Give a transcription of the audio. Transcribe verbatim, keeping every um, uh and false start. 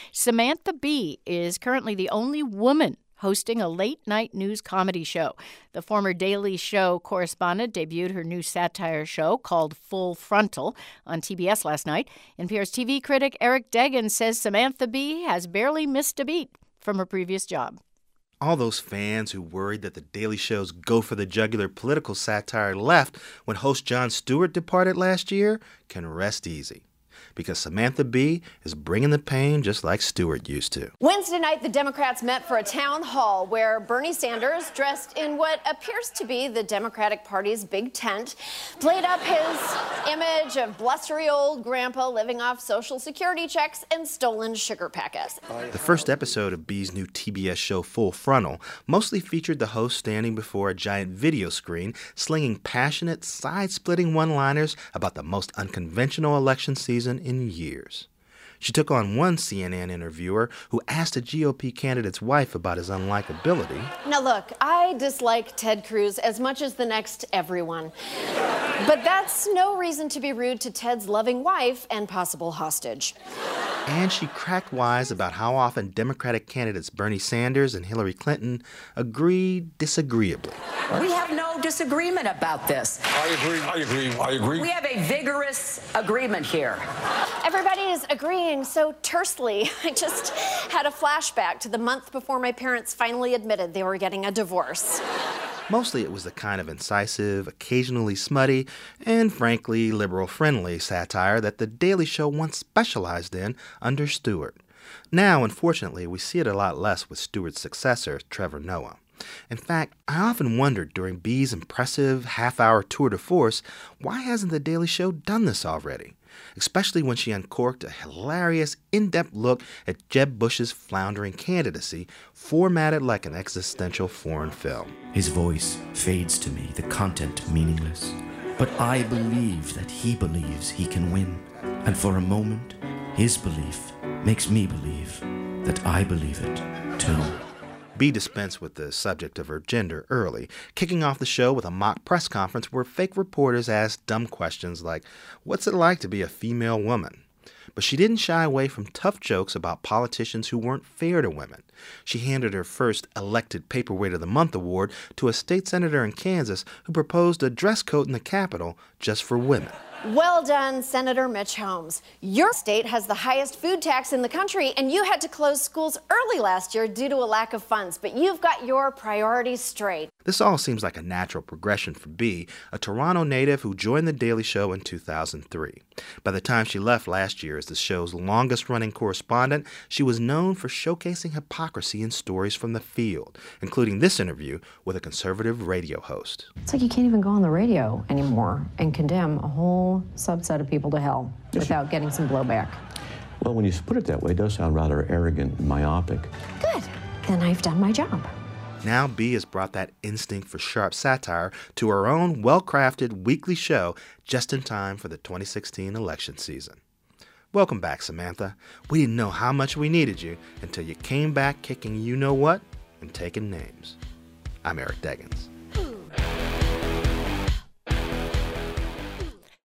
Samantha Bee is currently the only woman hosting a late-night news comedy show. The former Daily Show correspondent debuted her new satire show called Full Frontal on T B S last night. N P R's T V critic Eric Deggans says Samantha Bee has barely missed a beat from her previous job. All those fans who worried that The Daily Show's go-for-the-jugular political satire left when host Jon Stewart departed last year can rest easy. Because Samantha Bee is bringing the pain just like Stewart used to. Wednesday night, the Democrats met for a town hall where Bernie Sanders, dressed in what appears to be the Democratic Party's big tent, played up his image of blustery old grandpa living off Social Security checks and stolen sugar packets. The first episode of Bee's new T B S show Full Frontal mostly featured the host standing before a giant video screen, slinging passionate, side-splitting one-liners about the most unconventional election season in years. She took on one C N N interviewer who asked a G O P candidate's wife about his unlikability. Now look, I dislike Ted Cruz as much as the next everyone. But that's no reason to be rude to Ted's loving wife and possible hostage. And she cracked wise about how often Democratic candidates Bernie Sanders and Hillary Clinton agree disagreeably. We have no disagreement about this. I agree, I agree, I agree. We have a vigorous agreement here. Everybody is agreeing so tersely. I just had a flashback to the month before my parents finally admitted they were getting a divorce. Mostly it was the kind of incisive, occasionally smutty, and frankly liberal-friendly satire that The Daily Show once specialized in under Stewart. Now, unfortunately, we see it a lot less with Stewart's successor, Trevor Noah. In fact, I often wondered during Bee's impressive half-hour tour de force, why hasn't The Daily Show done this already? Especially when she uncorked a hilarious, in-depth look at Jeb Bush's floundering candidacy, formatted like an existential foreign film. His voice fades to me, the content meaningless. But I believe that he believes he can win. And for a moment, his belief makes me believe that I believe it too. Bee dispensed with the subject of her gender early, kicking off the show with a mock press conference where fake reporters asked dumb questions like, what's it like to be a female woman? But she didn't shy away from tough jokes about politicians who weren't fair to women. She handed her first elected Paperweight of the Month award to a state senator in Kansas who proposed a dress code in the Capitol just for women. Well done, Senator Mitch Holmes. Your state has the highest food tax in the country, and you had to close schools early last year due to a lack of funds, but you've got your priorities straight. This all seems like a natural progression for Bee, a Toronto native who joined The Daily Show in two thousand three. By the time she left last year as the show's longest-running correspondent, she was known for showcasing hypocrisy in stories from the field, including this interview with a conservative radio host. It's like you can't even go on the radio anymore and condemn a whole subset of people to hell without getting some blowback. Well, when you put it that way, it does sound rather arrogant and myopic. Good. Then I've done my job. Now Bee has brought that instinct for sharp satire to her own well-crafted weekly show just in time for the twenty sixteen election season. Welcome back, Samantha. We didn't know how much we needed you until you came back kicking you-know-what and taking names. I'm Eric Deggans.